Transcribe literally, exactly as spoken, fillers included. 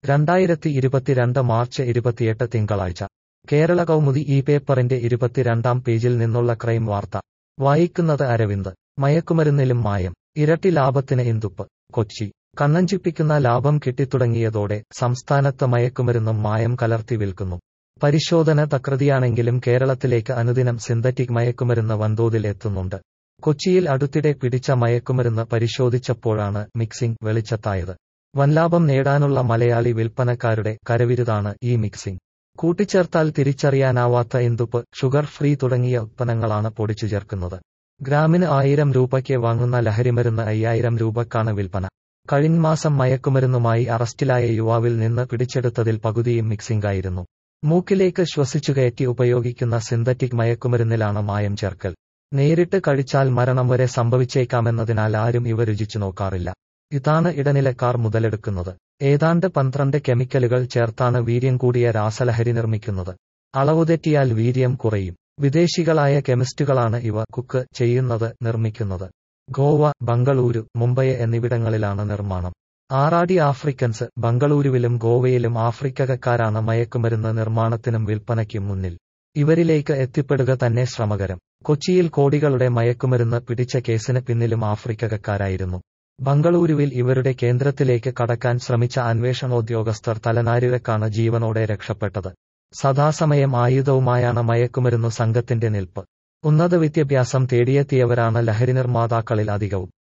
രണ്ടായിരത്തി ഇരുപത്തിരണ്ട് മാർച്ച് ഇരുപത്തിയെട്ട് തിങ്കളാഴ്ച കേരള കൗമുദി ഈ പേപ്പറിന്റെ ഇരുപത്തിരണ്ടാം പേജിൽ നിന്നുള്ള ക്രൈം വാർത്ത വായിക്കുന്നത് അരവിന്ദ്. മയക്കുമരുന്നിലും മായം, ഇരട്ടി ലാഭത്തിന് ഇന്ദുപ്പ്. കൊച്ചി. കണ്ണഞ്ചിപ്പിക്കുന്ന ലാഭം കിട്ടിത്തുടങ്ങിയതോടെ സംസ്ഥാനത്ത് മയക്കുമരുന്നും മായം കലർത്തി വിൽക്കുന്നു. പരിശോധന തകൃതിയാണെങ്കിലും കേരളത്തിലേക്ക് അനുദിനം സിന്തറ്റിക് മയക്കുമരുന്ന് വൻതോതിൽ എത്തുന്നുണ്ട്. കൊച്ചിയിൽ അടുത്തിടെ പിടിച്ച മയക്കുമരുന്ന് പരിശോധിച്ചപ്പോഴാണ് മിക്സിംഗ് വെളിച്ചത്തായത്. വൻലാഭം നേടാനുള്ള മലയാളി വിൽപ്പനക്കാരുടെ കരവിരുതാണ് ഈ മിക്സിംഗ്. കൂട്ടിച്ചേർത്താൽ തിരിച്ചറിയാനാവാത്ത ഇന്ദുപ്പ്, ഷുഗർ ഫ്രീ തുടങ്ങിയ ഉത്പന്നങ്ങളാണ് പൊടിച്ചു ചേർക്കുന്നത്. ഗ്രാമിന് ആയിരം രൂപയ്ക്ക് വാങ്ങുന്ന ലഹരിമരുന്ന് അയ്യായിരം രൂപക്കാണ് വിൽപ്പന. കഴിഞ്ഞ മാസം മയക്കുമരുന്നുമായി അറസ്റ്റിലായ യുവാവിൽ നിന്ന് പിടിച്ചെടുത്തതിൽ പകുതിയും മിക്സിംഗായിരുന്നു. മൂക്കിലേക്ക് ശ്വസിച്ചുകയറ്റി ഉപയോഗിക്കുന്ന സിന്തറ്റിക് മയക്കുമരുന്നിലാണ് മായം ചേർക്കൽ. നേരിട്ട് കഴിച്ചാൽ മരണം വരെ സംഭവിച്ചേക്കാമെന്നതിനാൽ ആരും ഇവ രുചിച്ചു നോക്കാറില്ല. ഇതാണ് ഇടനിലക്കാർ മുതലെടുക്കുന്നത്. ഏതാണ്ട് പന്ത്രണ്ട് കെമിക്കലുകൾ ചേർത്താണ് വീര്യം കൂടിയ രാസലഹരി നിർമ്മിക്കുന്നത്. അളവുതെറ്റിയാൽ വീര്യം കുറയും. വിദേശികളായ കെമിസ്റ്റുകളാണ് ഇവ കുക്ക് ചെയ്യുന്നത്, നിർമ്മിക്കുന്നത്. ഗോവ, ബംഗളൂരു, മുംബൈ എന്നിവിടങ്ങളിലാണ് നിർമ്മാണം. ആറാടി ആഫ്രിക്കൻസ്. ബംഗളൂരുവിലും ഗോവയിലും ആഫ്രിക്കക്കാരാണ് മയക്കുമരുന്ന് നിർമ്മാണത്തിനും വിൽപ്പനയ്ക്കും മുന്നിൽ. ഇവരിലേക്ക് എത്തിപ്പെടുക തന്നെ ശ്രമകരം. കൊച്ചിയിൽ കോടികളുടെ മയക്കുമരുന്ന് പിടിച്ച കേസിന് പിന്നിലും ആഫ്രിക്കക്കാരായിരുന്നു. ബംഗളൂരുവിൽ ഇവരുടെ കേന്ദ്രത്തിലേക്ക് കടക്കാൻ ശ്രമിച്ച അന്വേഷണോദ്യോഗസ്ഥർ തലനാരിഴക്കാണ് ജീവനോടെ രക്ഷപ്പെട്ടത്. സദാസമയം ആയുധവുമായാണ് മയക്കുമരുന്നു സംഘത്തിന്റെ നിൽപ്പ്. ഉന്നത വിദ്യാഭ്യാസം തേടിയെത്തിയവരാണ് ലഹരി നിർമ്മാതാക്കളിൽ അധികവും.